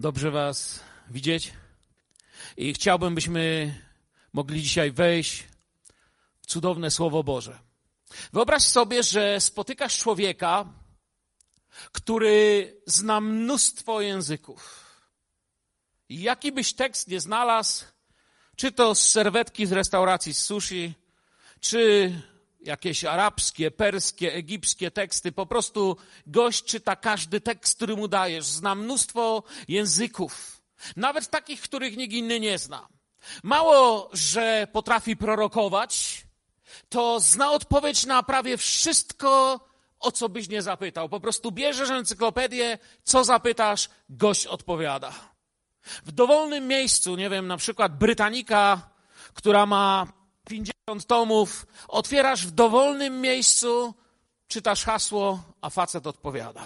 Dobrze was widzieć i chciałbym, byśmy mogli dzisiaj wejść w cudowne Słowo Boże. Wyobraź sobie, że spotykasz człowieka, który zna mnóstwo języków. I jaki byś tekst nie znalazł, czy to z serwetki z restauracji z sushi, czy jakieś arabskie, perskie, egipskie teksty, po prostu gość czyta każdy tekst, który mu dajesz. Zna mnóstwo języków, nawet takich, których nikt inny nie zna. Mało, że potrafi prorokować, to zna odpowiedź na prawie wszystko, o co byś nie zapytał. Po prostu bierzesz encyklopedię, co zapytasz, gość odpowiada. W dowolnym miejscu, nie wiem, na przykład Brytanika, która ma 50 tomów, otwierasz w dowolnym miejscu, czytasz hasło, a facet odpowiada.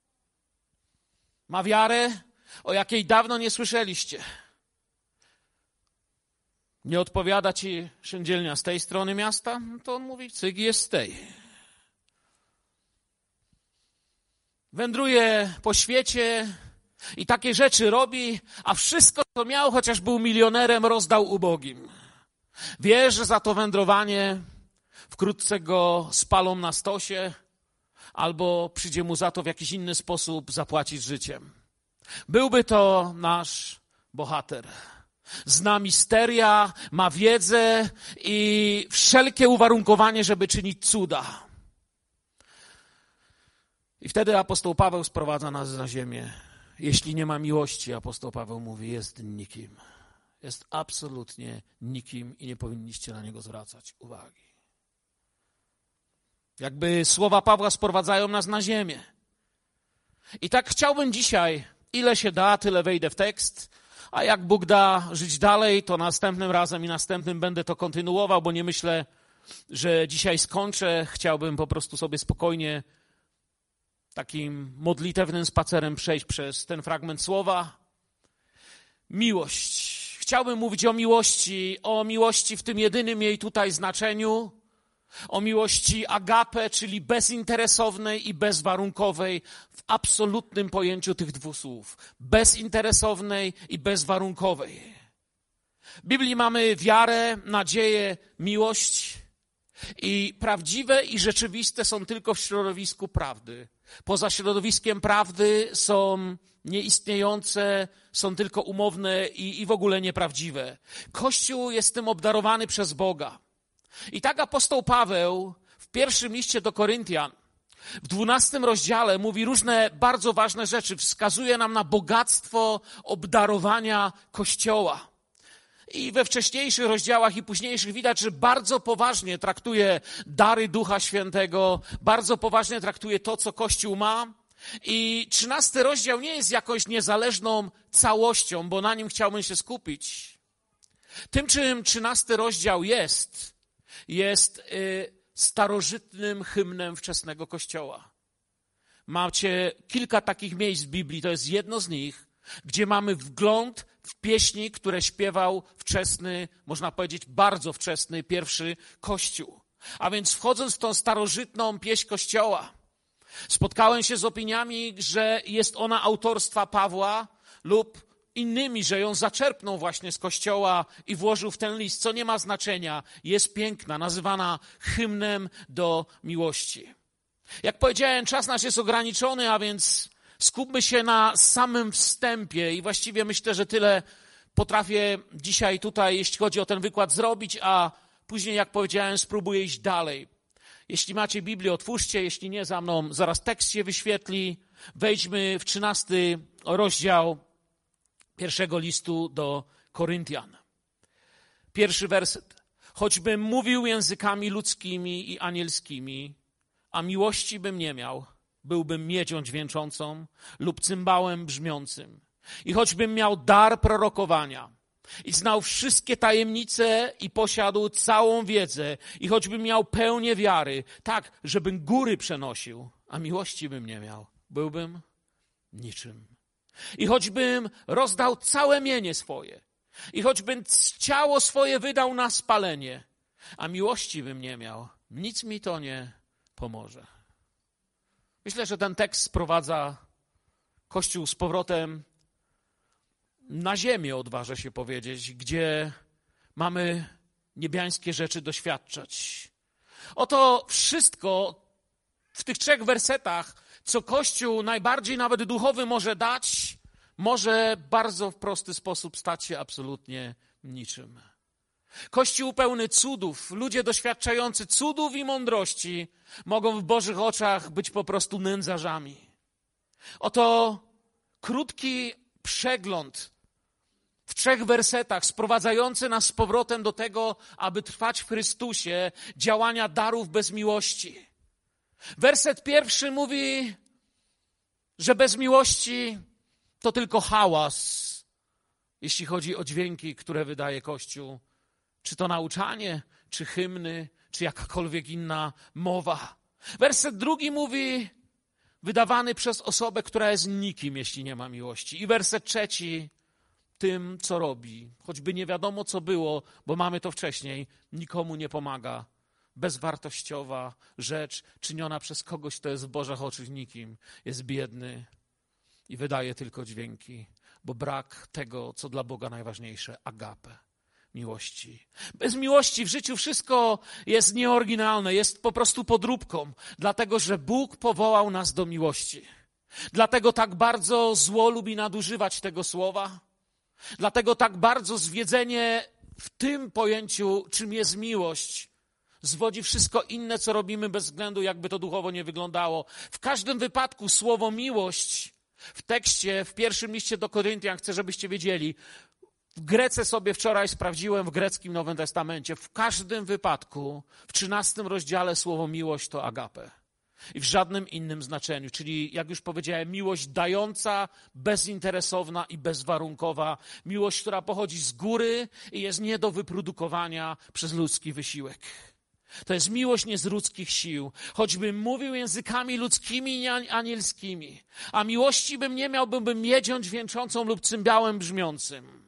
Ma wiarę, o jakiej dawno nie słyszeliście. Nie odpowiada ci szyndzielnia z tej strony miasta, to on mówi, cyg jest z tej. Wędruje po świecie i takie rzeczy robi, a wszystko, co miał, chociaż był milionerem, rozdał ubogim. Wie, że za to wędrowanie wkrótce go spalą na stosie albo przyjdzie mu za to w jakiś inny sposób zapłacić życiem. Byłby to nasz bohater. Zna misteria, ma wiedzę i wszelkie uwarunkowanie, żeby czynić cuda. I wtedy apostoł Paweł sprowadza nas na ziemię. Jeśli nie ma miłości, apostoł Paweł mówi, jest nikim. Jest absolutnie nikim i nie powinniście na niego zwracać uwagi. Jakby słowa Pawła sprowadzają nas na ziemię. I tak chciałbym dzisiaj, ile się da, tyle wejdę w tekst, a jak Bóg da żyć dalej, to następnym razem i następnym będę to kontynuował, bo nie myślę, że dzisiaj skończę. Chciałbym po prostu sobie spokojnie takim modlitewnym spacerem przejść przez ten fragment słowa. Miłość. Chciałbym mówić o miłości w tym jedynym jej tutaj znaczeniu, o miłości agape, czyli bezinteresownej i bezwarunkowej w absolutnym pojęciu tych dwóch słów. Bezinteresownej i bezwarunkowej. W Biblii mamy wiarę, nadzieję, miłość i prawdziwe i rzeczywiste są tylko w środowisku prawdy. Poza środowiskiem prawdy są nieistniejące, są tylko umowne i w ogóle nieprawdziwe. Kościół jest tym obdarowany przez Boga. I tak apostoł Paweł w pierwszym liście do Koryntian, w 12 rozdziale mówi różne bardzo ważne rzeczy. Wskazuje nam na bogactwo obdarowania Kościoła. I we wcześniejszych rozdziałach i późniejszych widać, że bardzo poważnie traktuje dary Ducha Świętego, bardzo poważnie traktuje to, co Kościół ma. I 13 rozdział nie jest jakąś niezależną całością, bo na nim chciałbym się skupić. Tym, czym 13 rozdział jest starożytnym hymnem wczesnego Kościoła. Macie kilka takich miejsc w Biblii, to jest jedno z nich, gdzie mamy wgląd w pieśni, które śpiewał wczesny, można powiedzieć bardzo wczesny, pierwszy Kościół. A więc wchodząc w tą starożytną pieśń Kościoła, spotkałem się z opiniami, że jest ona autorstwa Pawła lub innymi, że ją zaczerpnął właśnie z Kościoła i włożył w ten list, co nie ma znaczenia. Jest piękna, nazywana hymnem do miłości. Jak powiedziałem, czas nasz jest ograniczony, a więc skupmy się na samym wstępie i właściwie myślę, że tyle potrafię dzisiaj tutaj, jeśli chodzi o ten wykład, zrobić, a później, jak powiedziałem, spróbuję iść dalej. Jeśli macie Biblię, otwórzcie, jeśli nie, za mną zaraz tekst się wyświetli. Wejdźmy w 13 rozdział pierwszego listu do Koryntian. Pierwszy werset. Choćbym mówił językami ludzkimi i anielskimi, a miłości bym nie miał, byłbym miedzią dźwięczącą lub cymbałem brzmiącym. I choćbym miał dar prorokowania i znał wszystkie tajemnice i posiadł całą wiedzę i choćbym miał pełnię wiary, tak, żebym góry przenosił, a miłości bym nie miał, byłbym niczym. I choćbym rozdał całe mienie swoje i choćbym ciało swoje wydał na spalenie, a miłości bym nie miał, nic mi to nie pomoże. Myślę, że ten tekst sprowadza Kościół z powrotem na ziemię, odważę się powiedzieć, gdzie mamy niebiańskie rzeczy doświadczać. Oto wszystko w tych 3 wersetach, co Kościół najbardziej nawet duchowy może dać, może bardzo w prosty sposób stać się absolutnie niczym. Kościół pełny cudów, ludzie doświadczający cudów i mądrości mogą w Bożych oczach być po prostu nędzarzami. Oto krótki przegląd w 3 wersetach sprowadzający nas z powrotem do tego, aby trwać w Chrystusie, działania darów bez miłości. Werset 1 mówi, że bez miłości to tylko hałas, jeśli chodzi o dźwięki, które wydaje Kościół. Czy to nauczanie, czy hymny, czy jakakolwiek inna mowa. Werset 2 mówi, wydawany przez osobę, która jest nikim, jeśli nie ma miłości. I werset 3, tym, co robi. Choćby nie wiadomo, co było, bo mamy to wcześniej, nikomu nie pomaga. Bezwartościowa rzecz czyniona przez kogoś, kto jest w Bożych oczach nikim, jest biedny i wydaje tylko dźwięki, bo brak tego, co dla Boga najważniejsze, agape, miłości. Bez miłości w życiu wszystko jest nieoryginalne, jest po prostu podróbką, dlatego że Bóg powołał nas do miłości. Dlatego tak bardzo zło lubi nadużywać tego słowa, dlatego tak bardzo zwiedzenie w tym pojęciu, czym jest miłość, zwodzi wszystko inne, co robimy bez względu, jakby to duchowo nie wyglądało. W każdym wypadku słowo miłość w tekście, w 1 liście do Koryntian, chcę, żebyście wiedzieli, w Grece sobie wczoraj sprawdziłem, w greckim Nowym Testamencie, w każdym wypadku, w 13 rozdziale słowo miłość to agape. I w żadnym innym znaczeniu, czyli jak już powiedziałem, miłość dająca, bezinteresowna i bezwarunkowa. Miłość, która pochodzi z góry i jest nie do wyprodukowania przez ludzki wysiłek. To jest miłość nie z ludzkich sił, choćbym mówił językami ludzkimi i anielskimi, a miłości bym nie miał, byłbym miedzią dźwięczącą lub cymbałem brzmiącym.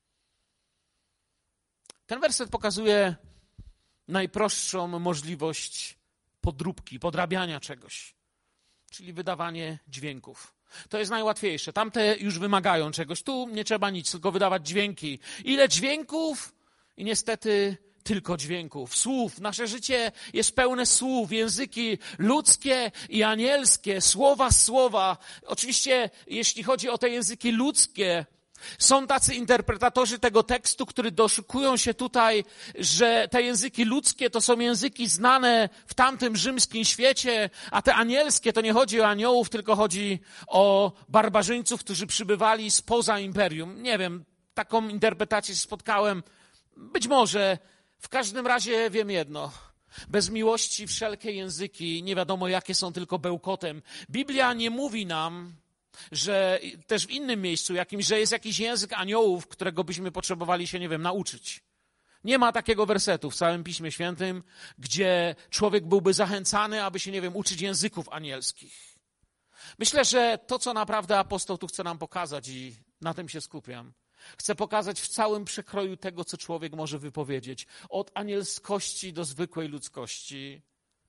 Ten werset pokazuje najprostszą możliwość podróbki, podrabiania czegoś, czyli wydawanie dźwięków. To jest najłatwiejsze. Tamte już wymagają czegoś. Tu nie trzeba nic, tylko wydawać dźwięki. Ile dźwięków i niestety tylko dźwięków, słów. Nasze życie jest pełne słów, języki ludzkie i anielskie, słowa. Oczywiście, jeśli chodzi o te języki ludzkie, są tacy interpretatorzy tego tekstu, którzy doszukują się tutaj, że te języki ludzkie to są języki znane w tamtym rzymskim świecie, a te anielskie to nie chodzi o aniołów, tylko chodzi o barbarzyńców, którzy przybywali spoza imperium. Nie wiem, taką interpretację spotkałem. Być może. W każdym razie wiem jedno. Bez miłości wszelkie języki, nie wiadomo jakie, są tylko bełkotem. Biblia nie mówi nam, że też w innym miejscu jakimś, że jest jakiś język aniołów, którego byśmy potrzebowali się, nie wiem, nauczyć. Nie ma takiego wersetu w całym Piśmie Świętym, gdzie człowiek byłby zachęcany, aby się, nie wiem, uczyć języków anielskich. Myślę, że to, co naprawdę apostoł tu chce nam pokazać, i na tym się skupiam, chce pokazać w całym przekroju tego, co człowiek może wypowiedzieć. Od anielskości do zwykłej ludzkości.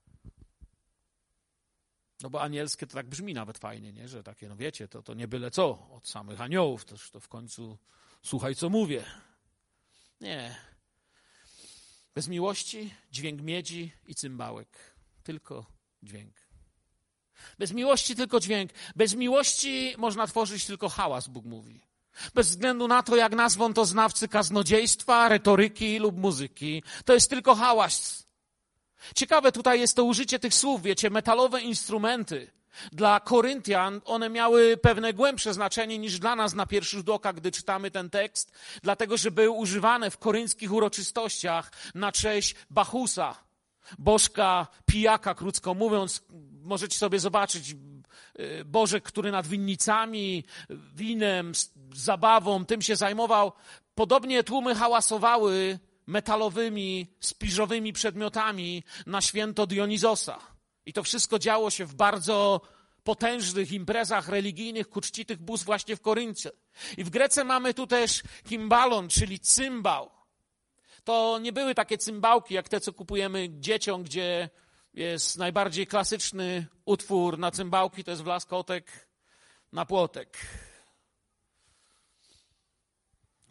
No bo anielskie to tak brzmi nawet fajnie, nie? Że takie, no wiecie, to nie byle co. Od samych aniołów też to w końcu słuchaj, co mówię. Nie. Bez miłości dźwięk miedzi i cymbałek. Tylko dźwięk. Bez miłości tylko dźwięk. Bez miłości można tworzyć tylko hałas, Bóg mówi. Bez względu na to, jak nazwą to znawcy kaznodziejstwa, retoryki lub muzyki. To jest tylko hałas. Ciekawe tutaj jest to użycie tych słów, wiecie, metalowe instrumenty. Dla Koryntian one miały pewne głębsze znaczenie niż dla nas na pierwszy rzut oka, gdy czytamy ten tekst, dlatego że były używane w korynckich uroczystościach na cześć Bachusa, bożka pijaka, krótko mówiąc. Możecie sobie zobaczyć bożek, który nad winnicami, winem, zabawą, tym się zajmował. Podobnie tłumy hałasowały metalowymi, spiżowymi przedmiotami na święto Dionizosa. I to wszystko działo się w bardzo potężnych imprezach religijnych ku czci tych bóstw właśnie w Koryncie. I w Grece mamy tu też kimbalon, czyli cymbał. To nie były takie cymbałki jak te, co kupujemy dzieciom, gdzie jest najbardziej klasyczny utwór na cymbałki, to jest wlaskotek na płotek.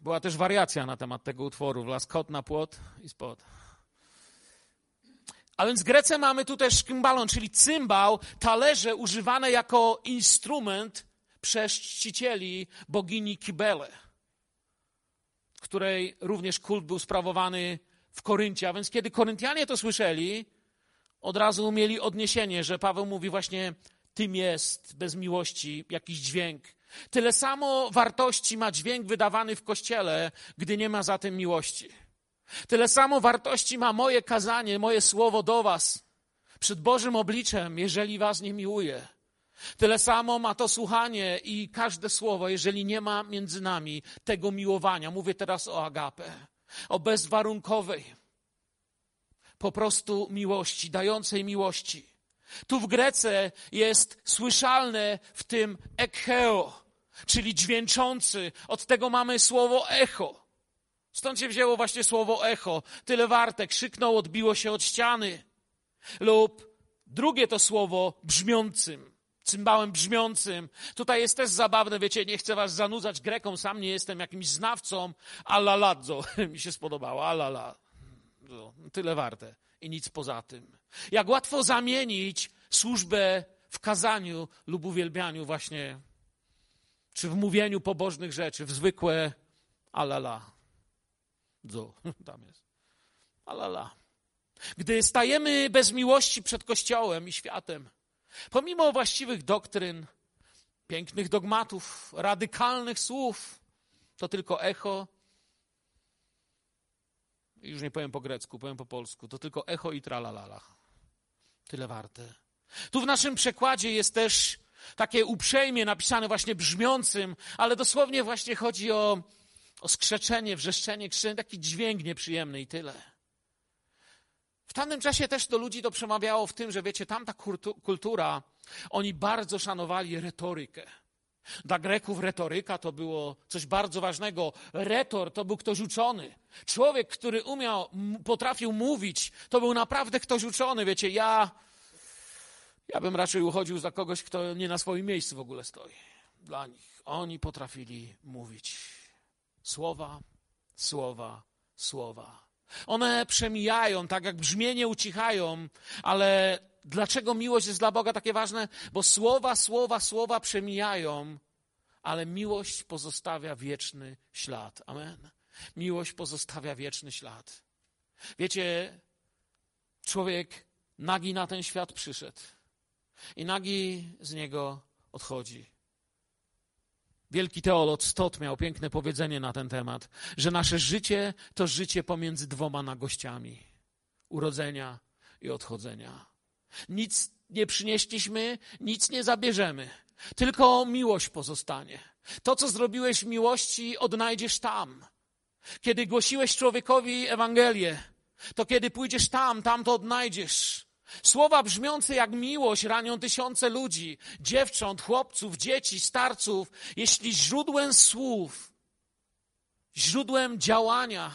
Była też wariacja na temat tego utworu. Wlazł kot na płot i spod. A więc w Grece mamy tu też kymbalon, czyli cymbał, talerze używane jako instrument przez czcicieli bogini Kibele, której również kult był sprawowany w Koryncie. A więc kiedy Koryntianie to słyszeli, od razu mieli odniesienie, że Paweł mówi właśnie, tym jest bez miłości jakiś dźwięk. Tyle samo wartości ma dźwięk wydawany w Kościele, gdy nie ma za tym miłości. Tyle samo wartości ma moje kazanie, moje słowo do was przed Bożym obliczem, jeżeli was nie miłuje. Tyle samo ma to słuchanie i każde słowo, jeżeli nie ma między nami tego miłowania. Mówię teraz o agape, o bezwarunkowej, po prostu miłości, dającej miłości. Tu w Grece jest słyszalne w tym ekheo, czyli dźwięczący. Od tego mamy słowo echo. Stąd się wzięło właśnie słowo echo. Tyle warte, krzyknął, odbiło się od ściany. Lub drugie to słowo brzmiącym, cymbałem brzmiącym. Tutaj jest też zabawne, wiecie, nie chcę was zanudzać Grekom, sam nie jestem jakimś znawcą. Alaladzo, mi się spodobało, alala. Tyle warte i nic poza tym. Jak łatwo zamienić służbę w kazaniu lub uwielbianiu właśnie, czy w mówieniu pobożnych rzeczy, w zwykłe alala. Tam jest. Alala. Gdy stajemy bez miłości przed Kościołem i światem, pomimo właściwych doktryn, pięknych dogmatów, radykalnych słów, to tylko echo. Już nie powiem po grecku, powiem po polsku. To tylko echo i tralalala. Tyle warte. Tu w naszym przekładzie jest też takie uprzejmie napisane właśnie brzmiącym, ale dosłownie właśnie chodzi o skrzeczenie, wrzeszczenie, krzyczenie, taki dźwięk nieprzyjemny i tyle. W tamtym czasie też do ludzi to przemawiało w tym, że wiecie, tamta kultura, oni bardzo szanowali retorykę. Dla Greków retoryka to było coś bardzo ważnego. Retor to był ktoś uczony. Człowiek, który potrafił mówić, to był naprawdę ktoś uczony. Wiecie, ja bym raczej uchodził za kogoś, kto nie na swoim miejscu w ogóle stoi. Dla nich. Oni potrafili mówić. Słowa, słowa, słowa. One przemijają, tak jak brzmienie ucichają, ale dlaczego miłość jest dla Boga takie ważne? Bo słowa przemijają, ale miłość pozostawia wieczny ślad. Amen. Miłość pozostawia wieczny ślad. Wiecie, człowiek nagi na ten świat przyszedł i nagi z niego odchodzi. Wielki teolog Stott miał piękne powiedzenie na ten temat, że nasze życie to życie pomiędzy dwoma nagościami. Urodzenia i odchodzenia. Nic nie przynieśliśmy, nic nie zabierzemy. Tylko miłość pozostanie. To, co zrobiłeś w miłości, odnajdziesz tam. Kiedy głosiłeś człowiekowi Ewangelię, to kiedy pójdziesz tam to odnajdziesz. Słowa brzmiące jak miłość ranią tysiące ludzi, dziewcząt, chłopców, dzieci, starców. Jeśli źródłem słów, źródłem działania,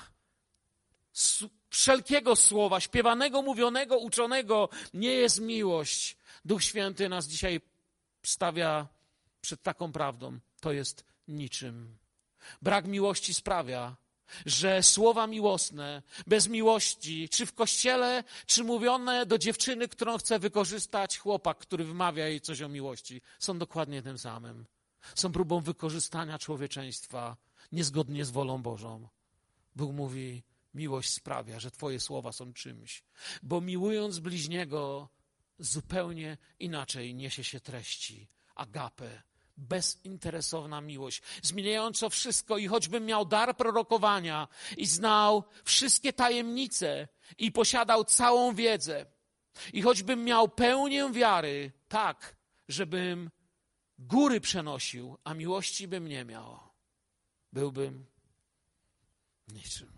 wszelkiego słowa, śpiewanego, mówionego, uczonego, nie jest miłość. Duch Święty nas dzisiaj stawia przed taką prawdą. To jest niczym. Brak miłości sprawia, że słowa miłosne, bez miłości, czy w kościele, czy mówione do dziewczyny, którą chce wykorzystać chłopak, który wymawia jej coś o miłości, są dokładnie tym samym. Są próbą wykorzystania człowieczeństwa niezgodnie z wolą Bożą. Bóg mówi, miłość sprawia, że twoje słowa są czymś, bo miłując bliźniego zupełnie inaczej niesie się treści. Agape. Bezinteresowna miłość, zmieniająco wszystko i choćbym miał dar prorokowania i znał wszystkie tajemnice i posiadał całą wiedzę i choćbym miał pełnię wiary, tak, żebym góry przenosił, a miłości bym nie miał, byłbym niczym.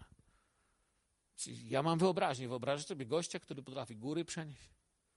Ja mam wyobraźnię, wyobrażasz sobie gościa, który potrafi góry przenieść?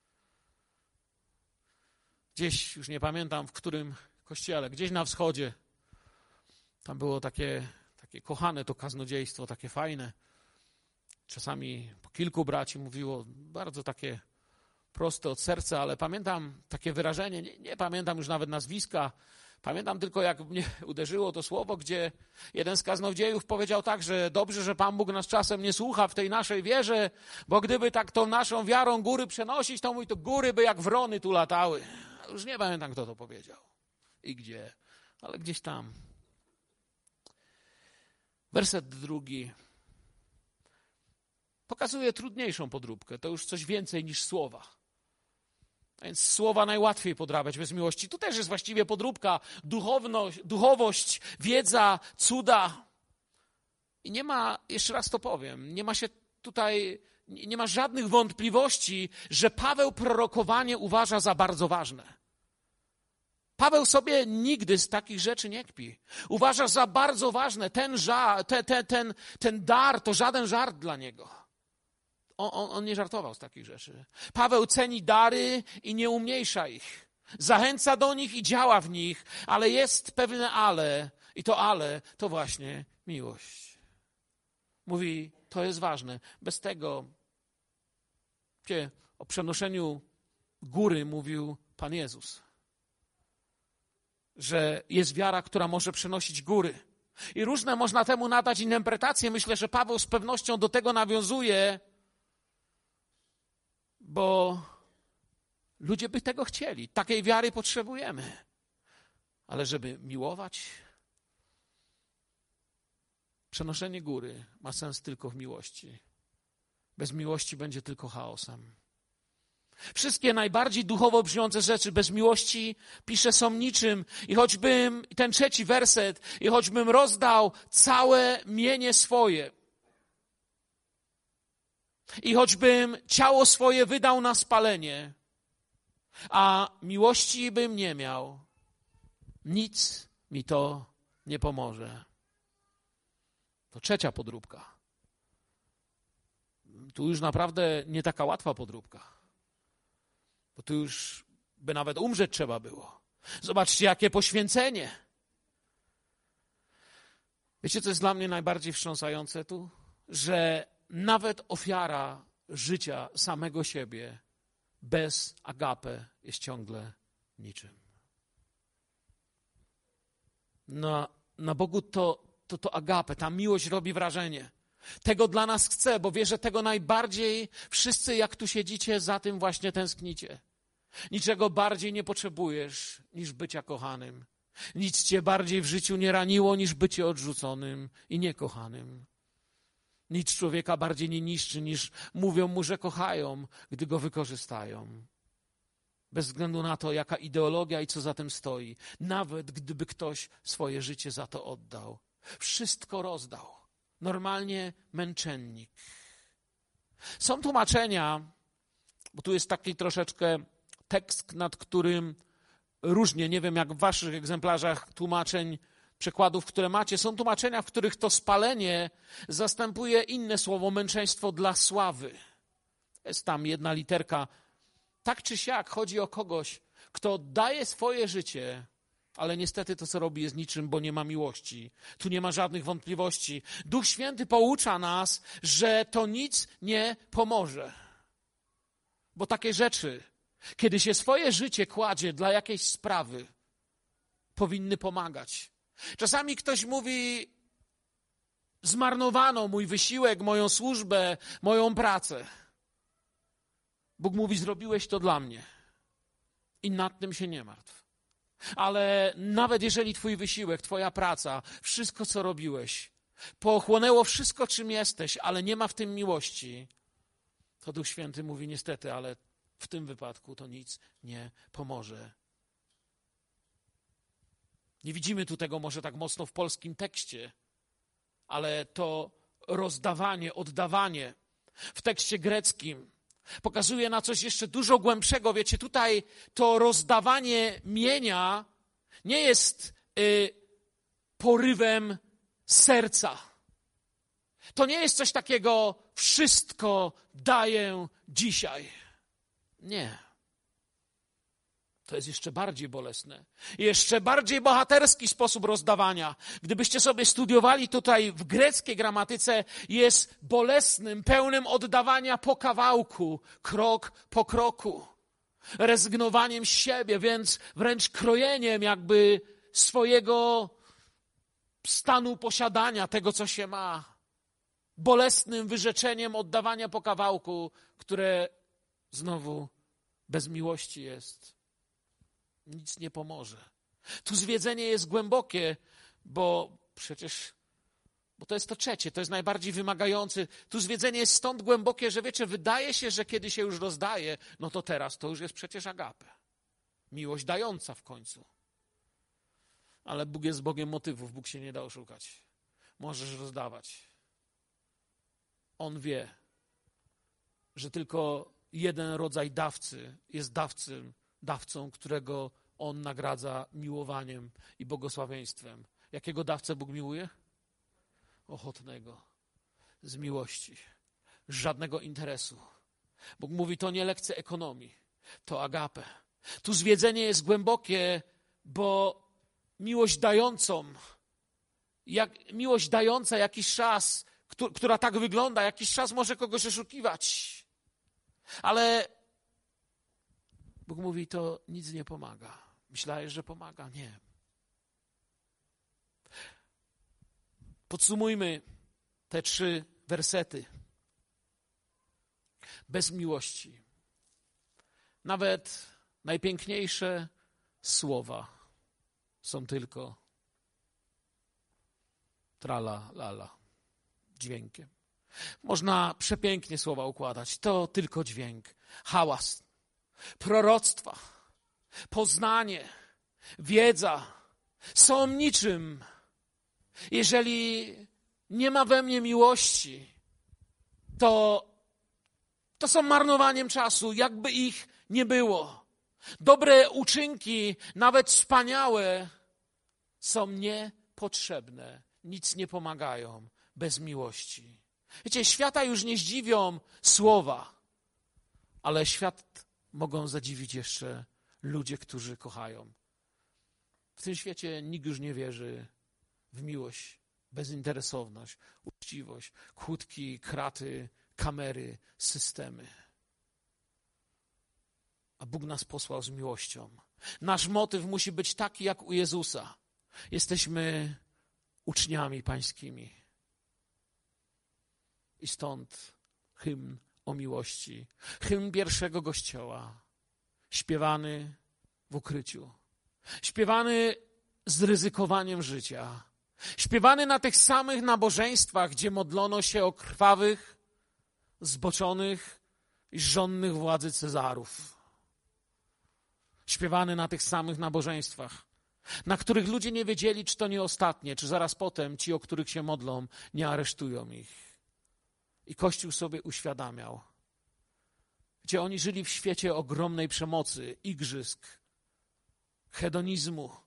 Gdzieś, już nie pamiętam w którym kościele, gdzieś na wschodzie. Tam było takie kochane to kaznodziejstwo, takie fajne. Czasami po kilku braci mówiło, bardzo takie proste od serca, ale pamiętam takie wyrażenie, nie pamiętam już nawet nazwiska, Pamiętam tylko, jak mnie uderzyło to słowo, gdzie jeden z kaznodziejów powiedział tak, że dobrze, że Pan Bóg nas czasem nie słucha w tej naszej wierze, bo gdyby tak tą naszą wiarą góry przenosić, to mówi, to góry by jak wrony tu latały. Już nie pamiętam, kto to powiedział i gdzie, ale gdzieś tam. Werset 2 pokazuje trudniejszą podróbkę. To już coś więcej niż słowa. A więc słowa najłatwiej podrabiać bez miłości. Tu też jest właściwie podróbka, duchowość, wiedza, cuda. I nie ma, jeszcze raz to powiem, nie ma żadnych wątpliwości, że Paweł prorokowanie uważa za bardzo ważne. Paweł sobie nigdy z takich rzeczy nie kpi. Uważa za bardzo ważne ten dar, to żaden żart dla niego. On nie żartował z takich rzeczy. Paweł ceni dary i nie umniejsza ich. Zachęca do nich i działa w nich, ale jest pewne ale. I to ale to właśnie miłość. Mówi, to jest ważne. Bez tego, o przenoszeniu góry mówił Pan Jezus. Że jest wiara, która może przenosić góry. I różne można temu nadać interpretacje. Myślę, że Paweł z pewnością do tego nawiązuje, bo ludzie by tego chcieli. Takiej wiary potrzebujemy. Ale żeby miłować, przenoszenie góry ma sens tylko w miłości. Bez miłości będzie tylko chaosem. Wszystkie najbardziej duchowo brzmiące rzeczy bez miłości, pisze, są niczym. I choćbym, ten 3 werset, i choćbym rozdał całe mienie swoje, i choćbym ciało swoje wydał na spalenie, a miłości bym nie miał, nic mi to nie pomoże. To 3 podróbka. Tu już naprawdę nie taka łatwa podróbka. Bo tu już by nawet umrzeć trzeba było. Zobaczcie, jakie poświęcenie. Wiecie, co jest dla mnie najbardziej wstrząsające tu? Że nawet ofiara życia samego siebie bez agape jest ciągle niczym. Na Bogu to agape, ta miłość robi wrażenie. Tego dla nas chce, bo wie, że tego najbardziej wszyscy, jak tu siedzicie, za tym właśnie tęsknicie. Niczego bardziej nie potrzebujesz niż bycia kochanym. Nic cię bardziej w życiu nie raniło niż bycie odrzuconym i niekochanym. Nic człowieka bardziej nie niszczy niż mówią mu, że kochają, gdy go wykorzystają. Bez względu na to, jaka ideologia i co za tym stoi. Nawet gdyby ktoś swoje życie za to oddał. Wszystko rozdał. Normalnie męczennik. Są tłumaczenia, bo tu jest taki troszeczkę tekst, nad którym różnie, nie wiem jak w waszych egzemplarzach tłumaczeń, przekładów, które macie, są tłumaczenia, w których to spalenie zastępuje inne słowo, męczeństwo dla sławy. Jest tam jedna literka. Tak czy siak chodzi o kogoś, kto daje swoje życie, ale niestety to, co robi, jest niczym, bo nie ma miłości. Tu nie ma żadnych wątpliwości. Duch Święty poucza nas, że to nic nie pomoże. Bo takie rzeczy, kiedy się swoje życie kładzie dla jakiejś sprawy, powinny pomagać. Czasami ktoś mówi, zmarnowano mój wysiłek, moją służbę, moją pracę. Bóg mówi, zrobiłeś to dla mnie i nad tym się nie martw. Ale nawet jeżeli twój wysiłek, twoja praca, wszystko co robiłeś, pochłonęło wszystko czym jesteś, ale nie ma w tym miłości, to Duch Święty mówi niestety, ale w tym wypadku to nic nie pomoże. Nie widzimy tu tego może tak mocno w polskim tekście, ale to rozdawanie, oddawanie w tekście greckim pokazuje na coś jeszcze dużo głębszego. Wiecie, tutaj to rozdawanie mienia nie jest porywem serca. To nie jest coś takiego, wszystko daję dzisiaj. Nie. To jest jeszcze bardziej bolesne. Jeszcze bardziej bohaterski sposób rozdawania. Gdybyście sobie studiowali tutaj w greckiej gramatyce, jest bolesnym, pełnym oddawania po kawałku, krok po kroku. Rezygnowaniem z siebie, więc wręcz krojeniem jakby swojego stanu posiadania tego, co się ma, bolesnym wyrzeczeniem oddawania po kawałku, które znowu bez miłości jest. Nic nie pomoże. Tu zwiedzenie jest głębokie, bo to jest to trzecie, to jest najbardziej wymagający. Tu zwiedzenie jest stąd głębokie, że wiecie, wydaje się, że kiedy się już rozdaje, no to teraz to już jest przecież agape. Miłość dająca w końcu. Ale Bóg jest Bogiem motywów, Bóg się nie da oszukać. Możesz rozdawać. On wie, że tylko jeden rodzaj dawcy jest dawcą, którego On nagradza miłowaniem i błogosławieństwem. Jakiego dawcę Bóg miłuje? Ochotnego, z miłości, z żadnego interesu. Bóg mówi, to nie lekcje ekonomii, to agape. Tu zwiedzenie jest głębokie, bo miłość dająca jakiś czas, która tak wygląda, jakiś czas może kogoś oszukiwać. Ale Bóg mówi, to nic nie pomaga. Myślałeś, że pomaga? Nie. Podsumujmy te 3 wersety. Bez miłości. Nawet najpiękniejsze słowa są tylko trala, lala, dźwiękiem. Można przepięknie słowa układać. To tylko dźwięk, hałas, proroctwa, poznanie, wiedza są niczym. Jeżeli nie ma we mnie miłości, to są marnowaniem czasu, jakby ich nie było. Dobre uczynki, nawet wspaniałe, są niepotrzebne, nic nie pomagają bez miłości. Wiecie, świata już nie zdziwią słowa, ale świat mogą zadziwić jeszcze ludzie, którzy kochają. W tym świecie nikt już nie wierzy w miłość, bezinteresowność, uczciwość, kłódki, kraty, kamery, systemy. A Bóg nas posłał z miłością. Nasz motyw musi być taki jak u Jezusa. Jesteśmy uczniami pańskimi. I stąd hymn o miłości. Hymn pierwszego Kościoła. Śpiewany w ukryciu. Śpiewany z ryzykowaniem życia. Śpiewany na tych samych nabożeństwach, gdzie modlono się o krwawych, zboczonych i żonnych władzy Cezarów. Śpiewany na tych samych nabożeństwach, na których ludzie nie wiedzieli, czy to nie ostatnie, czy zaraz potem ci, o których się modlą, nie aresztują ich. I Kościół sobie uświadamiał, gdzie oni żyli w świecie ogromnej przemocy, igrzysk, hedonizmu.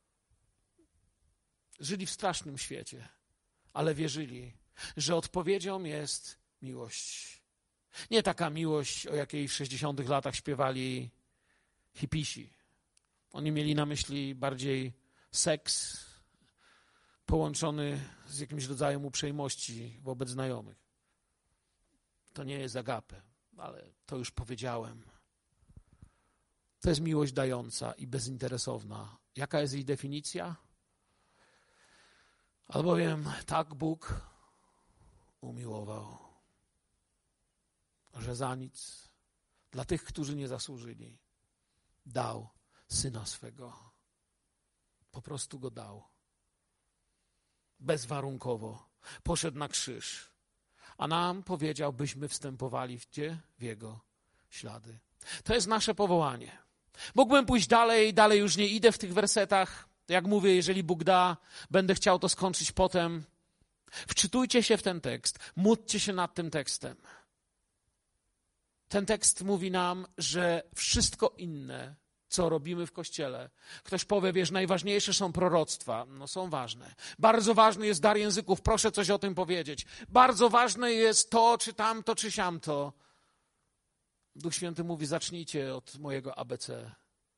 Żyli w strasznym świecie, ale wierzyli, że odpowiedzią jest miłość. Nie taka miłość, o jakiej w 60. latach śpiewali hipisi. Oni mieli na myśli bardziej seks połączony z jakimś rodzajem uprzejmości wobec znajomych. To nie jest agape, ale to już powiedziałem. To jest miłość dająca i bezinteresowna. Jaka jest jej definicja? Albowiem tak Bóg umiłował, że za nic dla tych, którzy nie zasłużyli, dał Syna swego. Po prostu Go dał. Bezwarunkowo. Poszedł na krzyż. A nam powiedział, byśmy wstępowali w Jego ślady. To jest nasze powołanie. Mógłbym pójść dalej już nie idę w tych wersetach. Jak mówię, jeżeli Bóg da, będę chciał to skończyć potem. Wczytujcie się w ten tekst. Módlcie się nad tym tekstem. Ten tekst mówi nam, że wszystko inne, co robimy w Kościele. Ktoś powie, wiesz, najważniejsze są proroctwa. No są ważne. Bardzo ważny jest dar języków. Proszę coś o tym powiedzieć. Bardzo ważne jest to, czy tamto, czy siamto. Duch Święty mówi, zacznijcie od mojego ABC.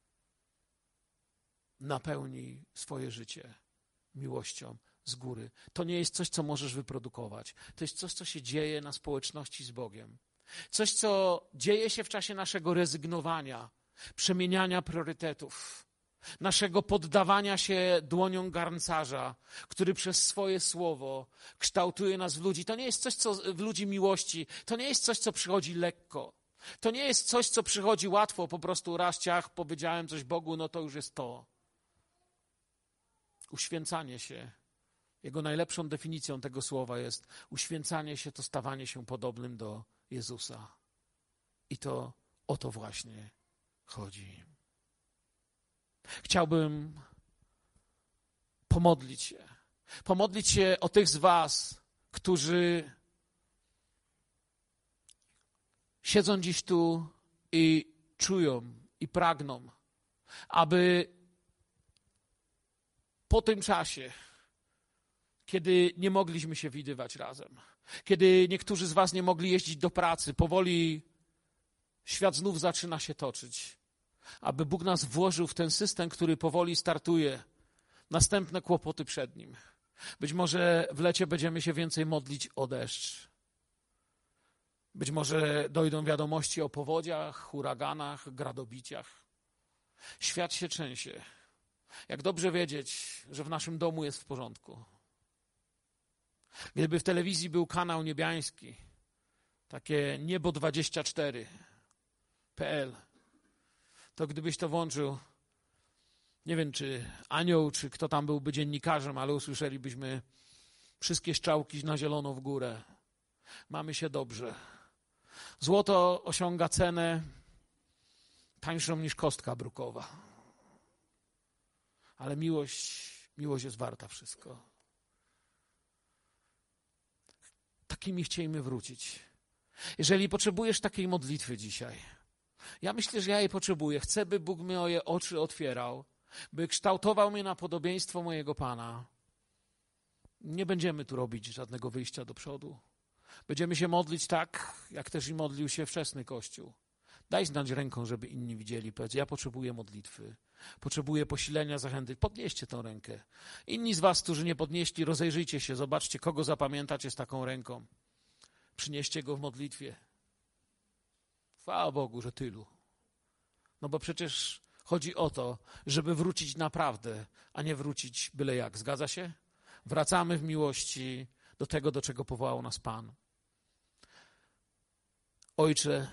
Napełnij swoje życie miłością z góry. To nie jest coś, co możesz wyprodukować. To jest coś, co się dzieje na społeczności z Bogiem. Coś, co dzieje się w czasie naszego rezygnowania, przemieniania priorytetów. naszego poddawania się dłoniom garncarza, który przez swoje słowo kształtuje nas w ludzi. To nie jest coś, co w ludzi miłości, to nie jest coś, co przychodzi lekko. To nie jest coś, co przychodzi łatwo, po prostu raz ciach, powiedziałem coś Bogu, no to już jest to. Uświęcanie się, jego najlepszą definicją tego słowa jest uświęcanie się to stawanie się podobnym do Jezusa. I to o to właśnie chodzi. Chciałbym pomodlić się o tych z was, którzy siedzą dziś tu i czują i pragną, aby po tym czasie, kiedy nie mogliśmy się widywać razem, kiedy niektórzy z was nie mogli jeździć do pracy, powoli świat znów zaczyna się toczyć, aby Bóg nas włożył w ten system, który powoli startuje, następne kłopoty przed Nim. Być może w lecie będziemy się więcej modlić o deszcz. Być może dojdą wiadomości o powodziach, huraganach, gradobiciach. Świat się trzęsie. Jak dobrze wiedzieć, że w naszym domu jest w porządku. Gdyby w telewizji był kanał niebiański, takie niebo24.pl, to gdybyś to włączył, nie wiem, czy anioł, czy kto tam byłby dziennikarzem, ale usłyszelibyśmy wszystkie strzałki na zielono w górę. Mamy się dobrze. Złoto osiąga cenę tańszą niż kostka brukowa. Ale miłość jest warta wszystko. Takimi chcielibyśmy wrócić. Jeżeli potrzebujesz takiej modlitwy dzisiaj, ja myślę, że ja jej potrzebuję. Chcę, by Bóg moje oczy otwierał, by kształtował mnie na podobieństwo mojego Pana. Nie będziemy tu robić żadnego wyjścia do przodu. Będziemy się modlić tak, jak też i modlił się wczesny Kościół. Daj znać ręką, żeby inni widzieli. Powiedz, ja potrzebuję modlitwy. Potrzebuję posilenia, zachęty. Podnieście tę rękę. Inni z was, którzy nie podnieśli, rozejrzyjcie się. Zobaczcie, kogo zapamiętacie z taką ręką. Przynieście go w modlitwie. Chwała Bogu, że tylu. No bo przecież chodzi o to, żeby wrócić naprawdę, a nie wrócić byle jak. Zgadza się? Wracamy w miłości do tego, do czego powołał nas Pan. Ojcze,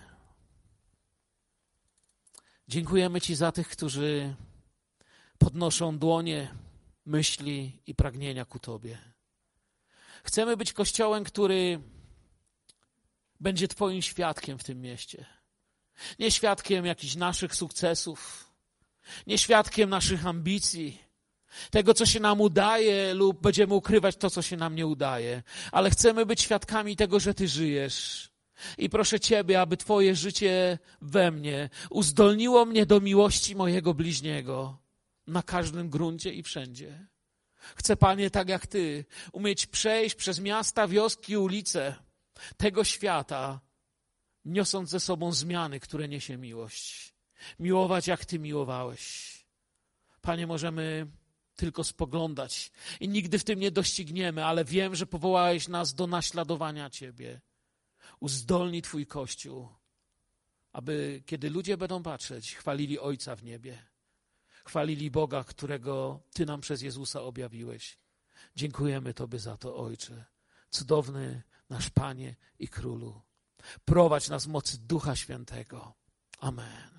dziękujemy Ci za tych, którzy podnoszą dłonie, myśli i pragnienia ku Tobie. Chcemy być Kościołem, który będzie Twoim świadkiem w tym mieście. Nie świadkiem jakichś naszych sukcesów, nie świadkiem naszych ambicji, tego, co się nam udaje, lub będziemy ukrywać to, co się nam nie udaje, ale chcemy być świadkami tego, że Ty żyjesz. I proszę Ciebie, aby Twoje życie we mnie uzdolniło mnie do miłości mojego bliźniego na każdym gruncie i wszędzie. Chcę, Panie, tak jak Ty, umieć przejść przez miasta, wioski, ulice tego świata, niosąc ze sobą zmiany, które niesie miłość. Miłować, jak Ty miłowałeś. Panie, możemy tylko spoglądać i nigdy w tym nie dościgniemy, ale wiem, że powołałeś nas do naśladowania Ciebie. Uzdolnij Twój Kościół, aby kiedy ludzie będą patrzeć, chwalili Ojca w niebie. Chwalili Boga, którego Ty nam przez Jezusa objawiłeś. Dziękujemy Tobie za to, Ojcze. Cudowny nasz Panie i Królu. Prowadź nas w mocy Ducha Świętego. Amen.